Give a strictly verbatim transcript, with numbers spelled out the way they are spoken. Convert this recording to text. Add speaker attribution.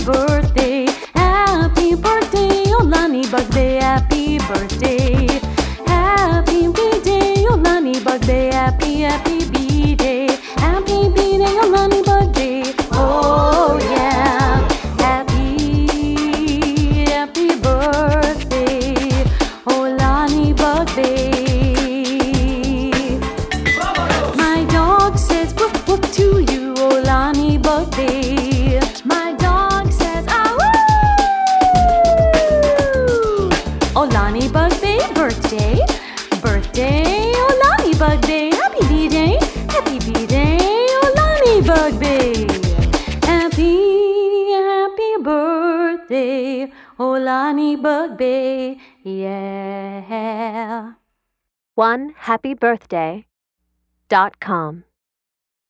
Speaker 1: birthday, happy birthday, oh Lonnie Bugday, happy birthday. Happy B-Day, oh Lonnie Bugday, happy, happy B-Day. Happy B-Day, oh Lonnie Bugday, oh yeah. Happy, happy birthday, oh Lonnie Bugday. My dog says woof woof to you, oh Lonnie Bugday. My dog says ah woo. Oh Lonnie Bugday, birthday, birthday, oh Lonnie Bugday, happy B-Day, happy B-Day, oh Lonnie Bugday. Happy, happy birthday, oh Lonnie Bugday, yeah.
Speaker 2: one happy birthday dot com